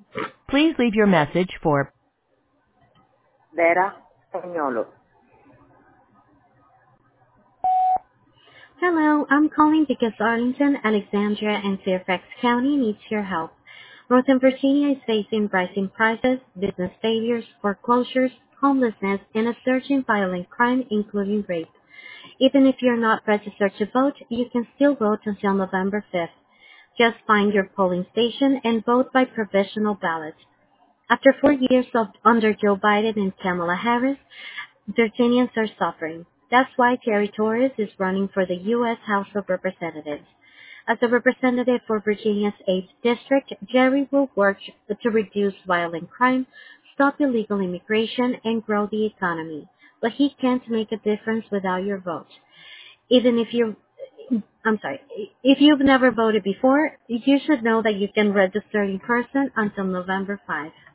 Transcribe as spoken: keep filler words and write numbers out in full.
Please leave your message for Vera Spagnolo. Hello, I'm calling because Arlington, Alexandria, and Fairfax County needs your help. Northern Virginia is facing rising prices, business failures, foreclosures, homelessness, and a surge in violent crime, including rape. Even if you're not registered to vote, you can still vote until November fifth. Just find your polling station and vote by provisional ballot. After four years of under Joe Biden and Kamala Harris, Virginians are suffering. That's why Terry Torres is running for the U S House of Representatives. As a representative for Virginia's eighth District, Jerry will work to reduce violent crime, stop illegal immigration, and grow the economy. But he can't make a difference without your vote. Even if you I'm sorry, if you've never voted before, you should know that you can register in person until November fifth.